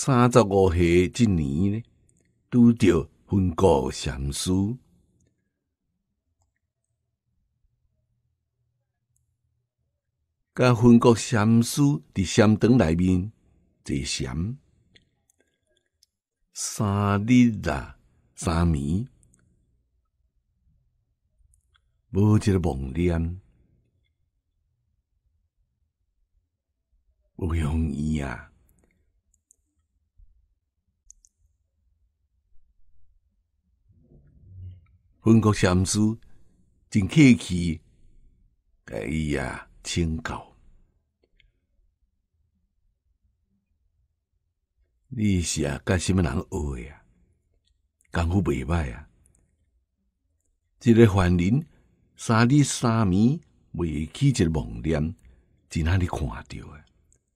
35岁这年呢，拄着分国禅师，甲分国禅师伫禅堂内面坐禅3日啦3暝，无一个妄念，无容易啊！分国禅师真客气，甲伊请教。你是甲什么人学的功夫袂歹啊！一个凡人3日3暝袂起一个妄念，真让你看到啊！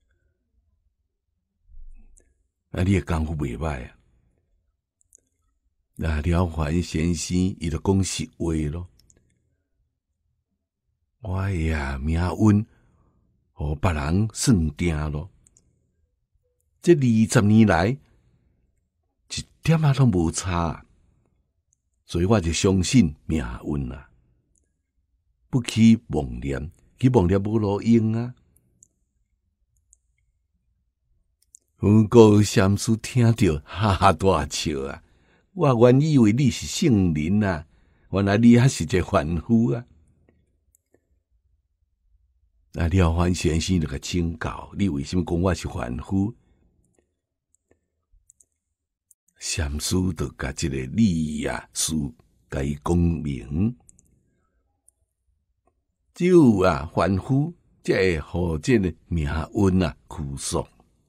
你的功夫袂歹啊！了凡先生伊就讲实话咯。我命运互别人算定咯。这20年来，一点仔都无差，所以我就相信命运啊！不起妄念，去妄念无路用啊！分国禅师听着哈哈大笑啊！我原以为你是圣人啊，原来你还是一个凡夫啊！了凡先生就甲请教，你为什么讲我是凡夫？禅师就甲这个理事甲伊讲明，只有凡夫才会互这个命运拘束。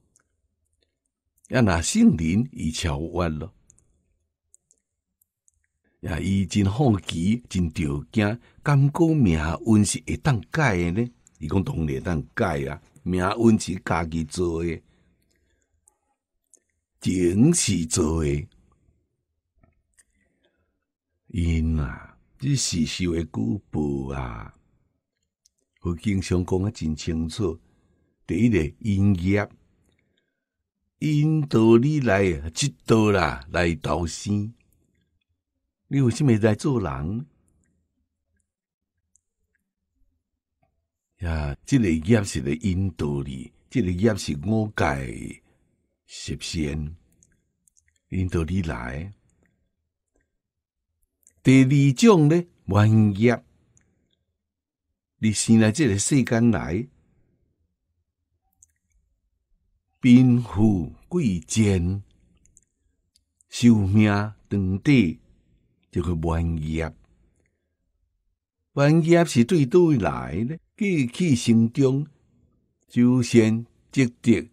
若圣人伊超越咯，伊真好奇，真着惊，感觉命运是会当改的呢？伊讲当然会当改啊，命运是家己做的。前世做的，因这世修的果报啊，我经常讲真清楚。第一个因业，引导你来这道啦，来投生。你为什么来做人？这个业是来引导你，这个业是我界实现，引导你来。第二种呢，缘业，你生来这个世间来，贫富贵贱，寿命长短，这个缘业。缘业是对倒来呢？过去生中修善积德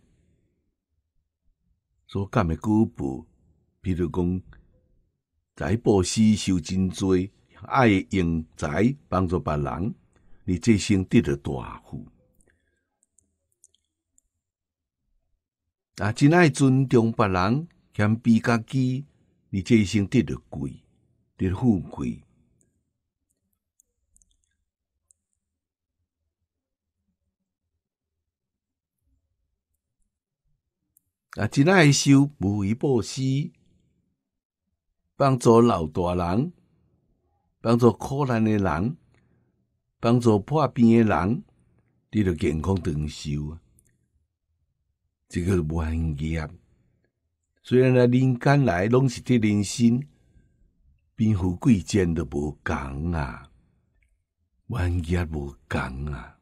所感的果报，比如讲财布施受真多，爱用财帮助别人，你这生得到大富。真爱尊重别人，谦卑家己，你这生得到贵，得到富贵。真爱受无为布施，帮助老大人，帮助苦难的人，帮助破病的人，你就健康长寿啊！这个缘业，虽然人间来拢是得人心，贫富贵贱都无共啊，缘业无共啊。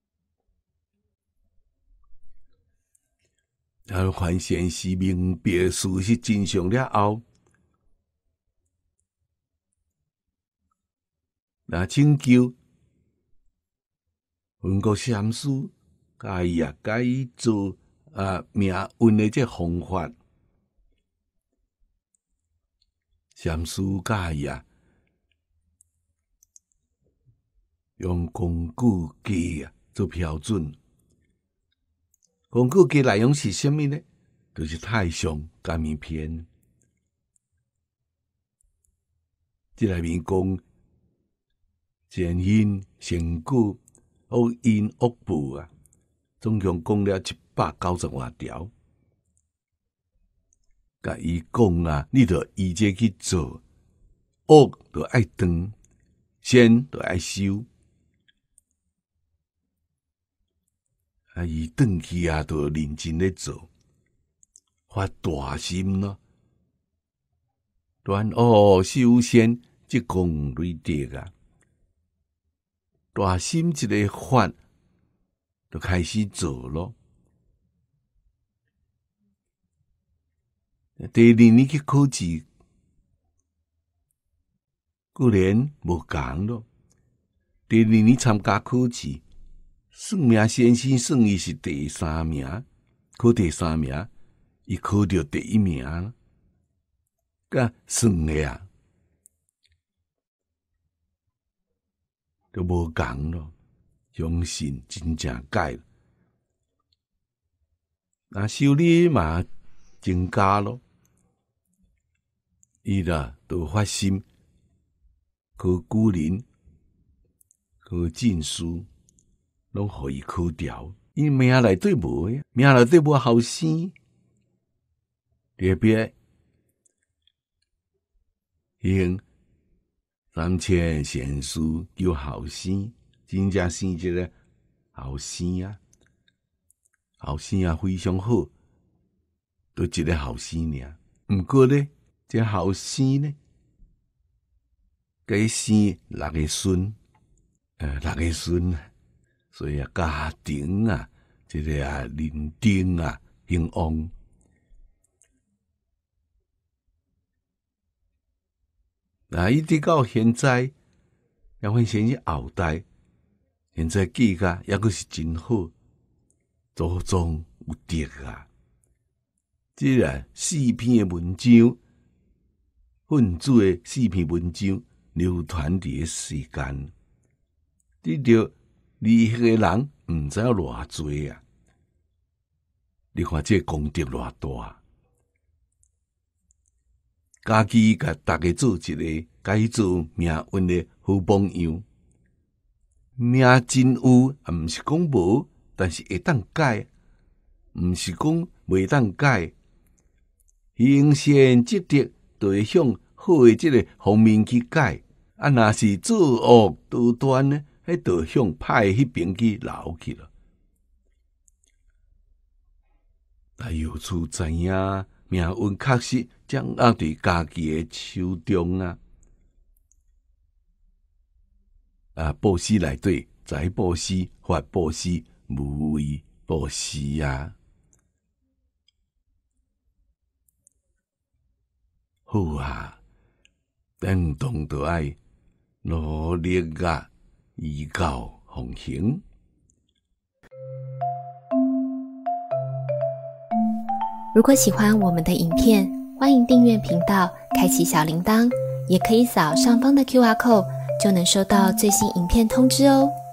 凡先师明白事实真相了后，请求分国禅师甲伊做命运的这方法。禅师甲伊用功固计做标准。功固计内容是什么呢？就是太上感应篇。这内面讲善因善果、恶因恶报总共讲了190多条。 甲伊讲啦，你着依这去做，恶着爱断，善着爱修。啊，伊转去啊，着认真咧做，发大心咯。断恶修善，即功累德啊！大心一个发，就开始做咯。第二年去考试，果然无共咯。第二年参加考试，算命先生算伊是第3名，考第3名，伊考到第1名，甲算的啊，都无共咯。相信真正改了，那收入嘛增加咯。伊啦都发心考古人、考进士，拢互伊考掉。伊命内底无呀，命内底无后生，特别行3000善事叫后生，真正生一个后生啊！后生啊非常好，都一个后生尔。毋过呢，这后生呢，计生6个孙，6个孙，所以啊，家庭啊，这个啊，认定啊，兴旺。那一直到现在，杨焕先生后代，现在记甲抑阁是真好，祖宗有德啊！即个4篇的文章，分主的4篇文章流传伫世间，得着厉害的人毋知影偌济啊！你看这功德偌大，家己甲大家做一个，甲伊做命运的好榜样。命真有，也毋是讲无，但是会当改，毋是讲袂当改。行善积德，就会向好的这个方面去改。啊，若是作恶多端呢，迄就向歹迄边去流去了。啊，由此知影，命运确实掌握伫家己的手中啊！啊，布施内底，财布施、法布施、无为布施啊！好啊，咱当着爱努力啊，依教奉行。 如果喜欢我们的影片，欢迎订阅频道，开启小铃铛，也可以扫上方的 QR code，就能收到最新影片通知哦。